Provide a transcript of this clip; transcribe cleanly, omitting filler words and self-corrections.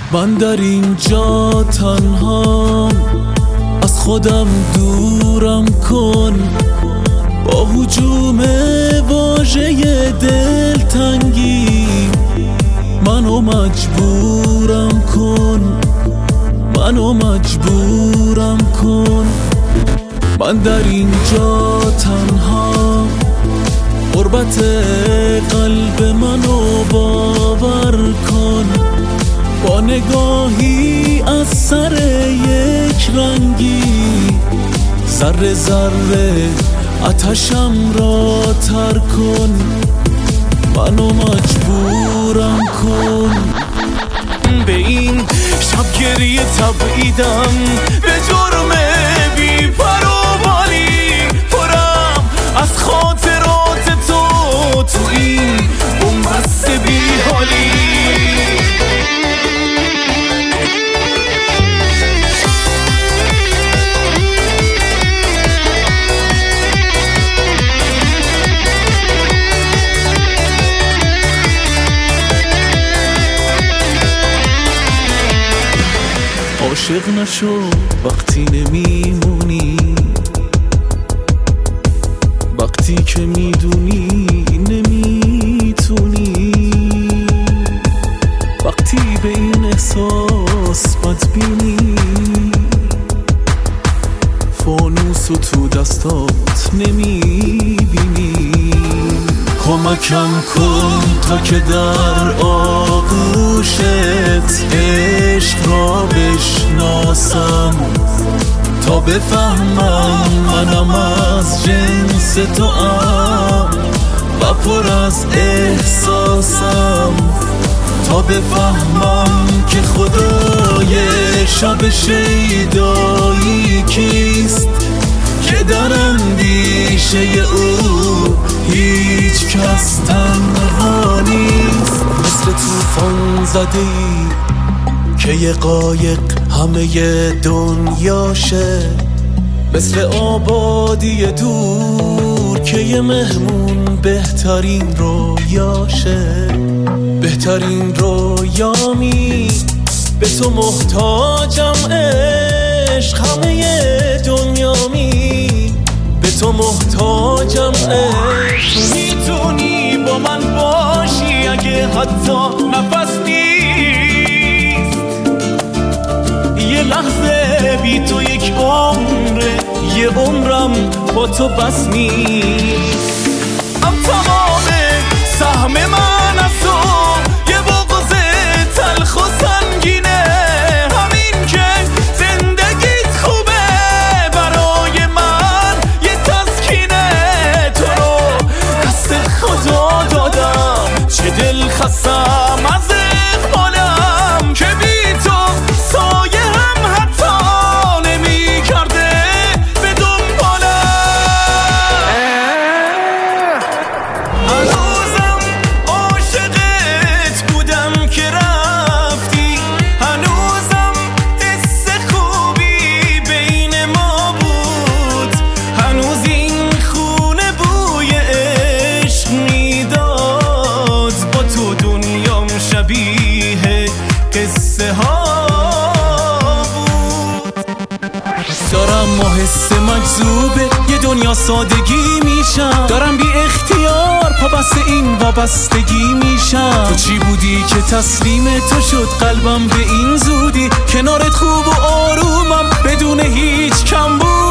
من در اینجا تنهام، از خودم دورم کن. با هجوم واژه دلتنگی منو مجبورم کن، منو مجبورم کن. من در اینجا تنها، غربت قلب منو باور کن. با نگاهی از سر یک رنگی ذره ذره آتشم را تر کن، منو مجبورم کن. به این شب گریه تبعیدم، به جرم بی پروبالی پرم از خاطرات تو این بنبست بی حالی. عاشق نشو وقتی نمیمونی، وقتی که میدونی نمیتونی، وقتی به این احساس بدبینی، فانوسو تو دستات نمیبینی. کمکم کن تا که در آغوشت عشق را بشناسم، تا بفهمم منم از جنس تو ام و پر از احساسم، تا بفهمم که خدای شب شیدایی کیست، که در اندیشه او هیچ کس تنها نیست. مثل طوفان زده ای که یه قایق همه دنیاشه، مثل آبادی دور که یه مهمون بهترین رویاشه. بهترین رویامی به تو محتاجم عشق، همه دنیامی به تو محتاجم عشق. میتونی با من باشی اگه حتی نفس نیست، یه لحظه بی تو یک عمره، یه عمرم با تو بس نیست. تمام سهم من از تو یه بغض تلخ و سنگینه، همین که زندگیت خوبه برای من یه تسکینه. تو رو دست خدا دادم، چه دل خستم از اقبالم که بی تو سایه هم حتی نمی کرده به دنبالم. هنوزم عاشقت بودم که رفتی، هنوزم حس خوبی بین ما بود، هنوز این خونه بوی عشق میداد، با تو دنیام شبیه قصه ها بود. دارم ما حس مجذوبه یه دنیا سادگی میشم، دارم بی اختیار پا بست این وابستگی میشم. تو چی بودی که تسلیم تو شد قلبم به این زودی، کنارت خوب و آرومم بدون هیچ کم بود.